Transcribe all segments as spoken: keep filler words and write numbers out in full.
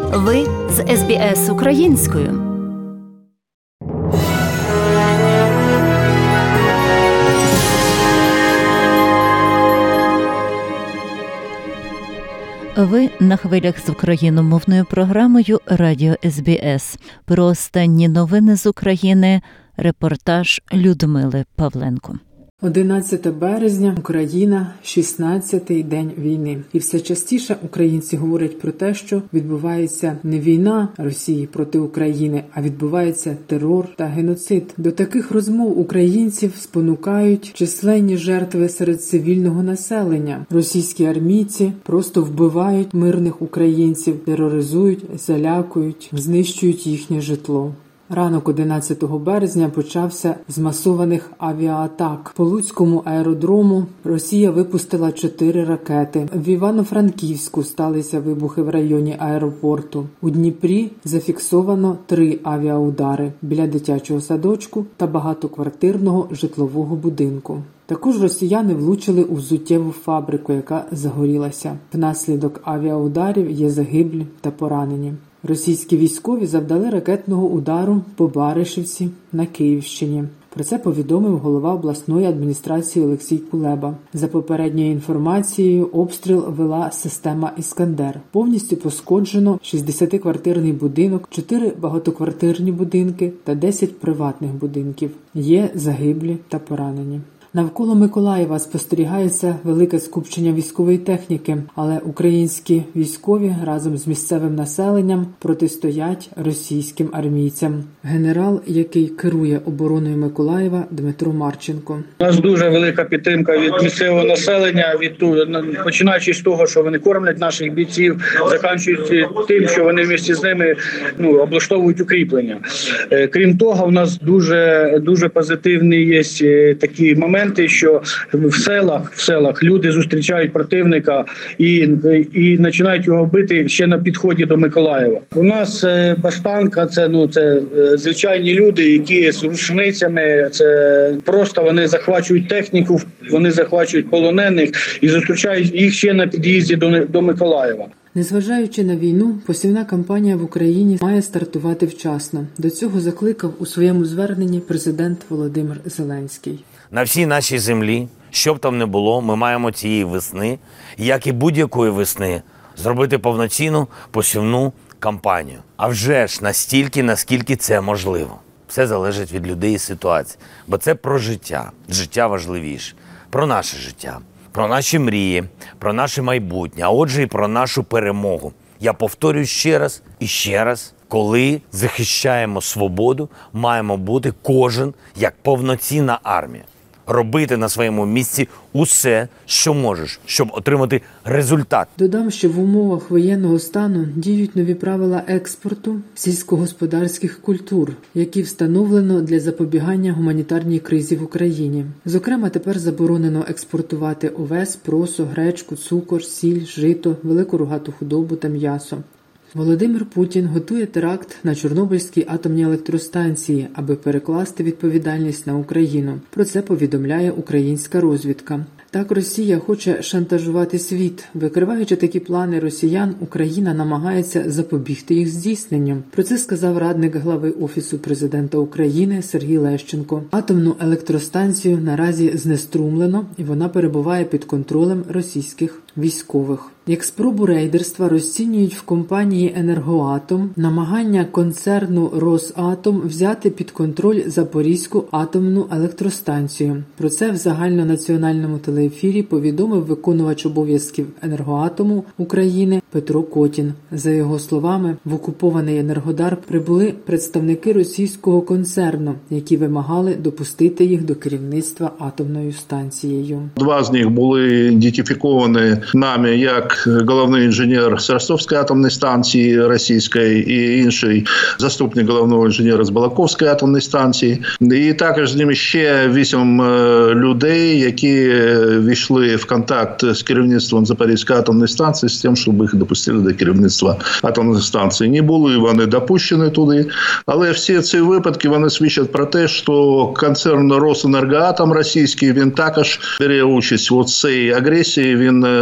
Ви з ес бі ес українською. Ви на хвилях з україномовною програмою Радіо ес бі ес. Про останні новини з України репортаж Людмили Павленко. одинадцяте березня, Україна, шістнадцятий день війни. І все частіше українці говорять про те, що відбувається не війна Росії проти України, а відбувається терор та геноцид. До таких розмов українців спонукають численні жертви серед цивільного населення. Російські армійці просто вбивають мирних українців, тероризують, залякують, знищують їхнє житло. Ранок одинадцятого березня почався з масованих авіаатак. По Луцькому аеродрому Росія випустила чотири ракети. В Івано-Франківську сталися вибухи в районі аеропорту. У Дніпрі зафіксовано три авіаудари біля дитячого садочку та багатоквартирного житлового будинку. Також росіяни влучили у взуттєву фабрику, яка загорілася. Внаслідок авіаударів є загиблі та поранені. Російські військові завдали ракетного удару по Баришівці на Київщині. Про це повідомив голова обласної адміністрації Олексій Кулеба. За попередньою інформацією, обстріл вела система «Іскандер». Повністю пошкоджено шістдесятиквартирний будинок, чотири багатоквартирні будинки та десять приватних будинків. Є загиблі та поранені. Навколо Миколаєва спостерігається велике скупчення військової техніки, але українські військові разом з місцевим населенням протистоять російським армійцям. Генерал, який керує обороною Миколаєва, Дмитро Марченко. У нас дуже велика підтримка від місцевого населення, від починаючи з того, що вони кормлять наших бійців, закінчуючи тим, що вони вместе з ними ну, облаштовують укріплення. Крім того, у нас дуже дуже позитивні є такі моменти, що в селах, в селах люди зустрічають противника і, і починають його бити ще на підході до Миколаєва. У нас баштанка, це ну це звичайні люди, які з рушницями, це просто вони захвачують техніку, вони захвачують полонених і зустрічають їх ще на під'їзді до, до Миколаєва. Незважаючи на війну, посівна кампанія в Україні має стартувати вчасно. До цього закликав у своєму зверненні президент Володимир Зеленський. На всій нашій землі, що б там не було, ми маємо цієї весни, як і будь-якої весни, зробити повноцінну посівну кампанію. А вже ж настільки, наскільки це можливо. Все залежить від людей і ситуації. Бо це про життя. Життя важливіше. Про наше життя. Про наші мрії, про наше майбутнє, а отже і про нашу перемогу. Я повторюю ще раз і ще раз, коли захищаємо свободу, маємо бути кожен як повноцінна армія. Робити на своєму місці усе, що можеш, щоб отримати результат. Додам, що в умовах воєнного стану діють нові правила експорту сільськогосподарських культур, які встановлено для запобігання гуманітарній кризі в Україні. Зокрема, тепер заборонено експортувати овес, просо, гречку, цукор, сіль, жито, велику рогату худобу та м'ясо. Володимир Путін готує теракт на Чорнобильській атомній електростанції, аби перекласти відповідальність на Україну. Про це повідомляє українська розвідка. Так Росія хоче шантажувати світ. Викриваючи такі плани росіян, Україна намагається запобігти їх здійсненню. Про це сказав радник глави Офісу президента України Сергій Лещенко. Атомну електростанцію наразі знеструмлено, і вона перебуває під контролем російських військових. Як спробу рейдерства розцінюють в компанії «Енергоатом» намагання концерну «Росатом» взяти під контроль Запорізьку атомну електростанцію. Про це в загальнонаціональному телеефірі повідомив виконувач обов'язків «Енергоатому» України Петро Котін. За його словами, в окупований Енергодар прибули представники російського концерну, які вимагали допустити їх до керівництва атомною станцією. Два з них були ідентифіковані нами як головний інженер з Ростовської атомної станції російської і інший заступник головного інженера з Балаковської атомної станції. І також з ними ще вісім людей, які війшли в контакт з керівництвом Запорізької атомної станції з тим, щоб їх допустили до керівництва атомної станції. Не були вони допущені туди, але всі ці випадки вони свідчать про те, що концерн «Росенергоатом» російський, він також бере участь у цій агресії, він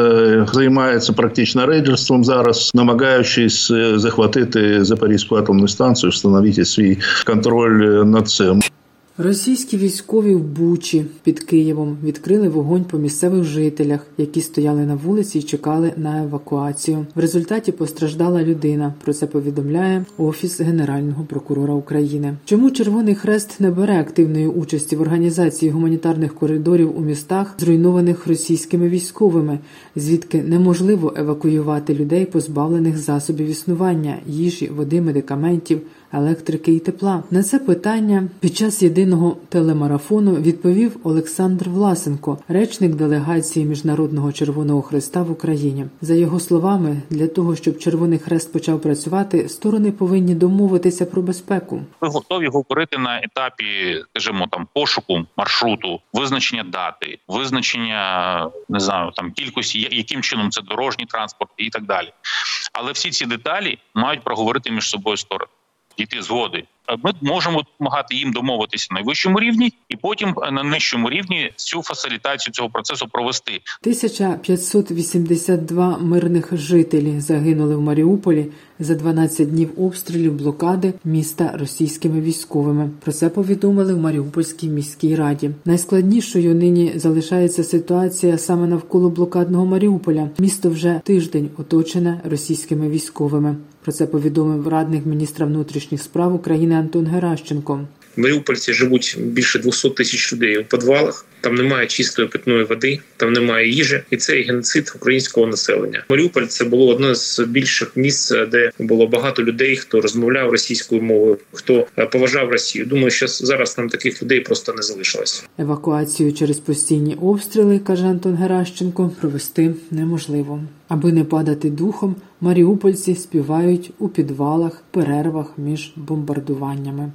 е, займається практично рейдерством зараз, намагаючись захватити Запорізьку атомну станцію, встановити свій контроль над цим. Російські військові в Бучі під Києвом відкрили вогонь по місцевих жителях, які стояли на вулиці і чекали на евакуацію. В результаті постраждала людина. Про це повідомляє Офіс Генерального прокурора України. Чому Червоний Хрест не бере активної участі в організації гуманітарних коридорів у містах, зруйнованих російськими військовими, звідки неможливо евакуювати людей, позбавлених засобів існування, їжі, води, медикаментів, електрики і тепла? На це питання під час єдиного телемарафону відповів Олександр Власенко, речник делегації Міжнародного Червоного Хреста в Україні. За його словами, для того, щоб Червоний Хрест почав працювати, сторони повинні домовитися про безпеку. Ми готові говорити на етапі, скажімо, там пошуку маршруту, визначення дати, визначення, не знаю, там кількості, яким чином це дорожній транспорт і так далі. Але всі ці деталі мають проговорити між собою сторони, дійти згоди. Ми можемо допомагати їм домовитися на найвищому рівні і потім на нижчому рівні цю фасилітацію цього процесу провести. тисяча п'ятсот вісімдесят два мирних жителі загинули в Маріуполі за дванадцять днів обстрілів, блокади міста російськими військовими. Про це повідомили в Маріупольській міській раді. Найскладнішою нині залишається ситуація саме навколо блокадного Маріуполя. Місто вже тиждень оточене російськими військовими. Про це повідомив радник міністра внутрішніх справ України Антон Геращенко. Маріупольці живуть більше двісті тисяч людей у підвалах, там немає чистої питної води, там немає їжі, і це геноцид українського населення. Маріуполь – це було одне з більших місць, де було багато людей, хто розмовляв російською мовою, хто поважав Росію. Думаю, що зараз там таких людей просто не залишилося. Евакуацію через постійні обстріли, каже Антон Геращенко, провести неможливо. Аби не падати духом, маріупольці співають у підвалах, перервах між бомбардуваннями.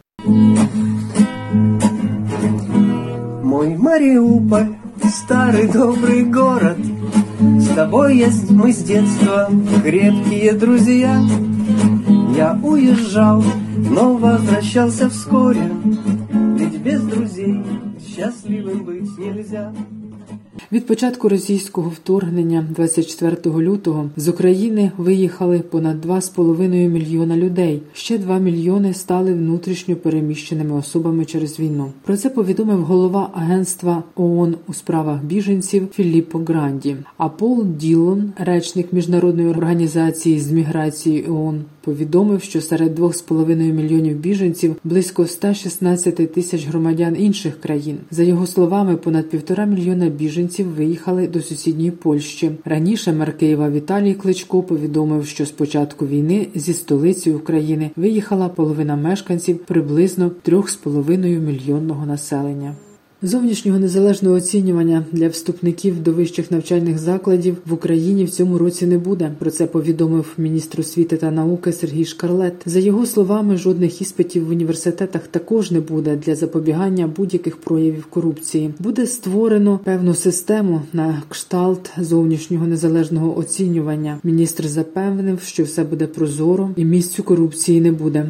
Мой Мариуполь, старый добрый город, с тобой есть мы с детства крепкие друзья. Я уезжал, но возвращался вскоре, ведь без друзей счастливым быть нельзя. Від початку російського вторгнення двадцять четвертого лютого з України виїхали понад два з половиною мільйона людей. Ще два мільйони стали внутрішньо переміщеними особами через війну. Про це повідомив голова агентства ООН у справах біженців Філіппо Гранді. А Пол Ділон, речник Міжнародної організації з міграції ООН, повідомив, що серед двох з половиною мільйонів біженців близько сто шістнадцять тисяч громадян інших країн. За його словами, понад півтора мільйона біженців виїхали до сусідньої Польщі. Раніше мер Києва Віталій Кличко повідомив, що з початку війни зі столиці України виїхала половина мешканців приблизно трьох з половиною мільйонного населення. Зовнішнього незалежного оцінювання для вступників до вищих навчальних закладів в Україні в цьому році не буде. Про це повідомив міністр освіти та науки Сергій Шкарлет. За його словами, жодних іспитів в університетах також не буде для запобігання будь-яких проявів корупції. Буде створено певну систему на кшталт зовнішнього незалежного оцінювання. Міністр запевнив, що все буде прозоро і місцю корупції не буде.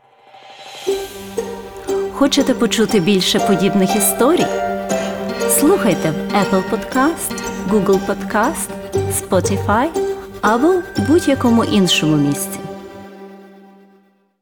Хочете почути більше подібних історій? Слухайте в Apple Podcast, Google Podcast, Spotify або в будь-якому іншому місці.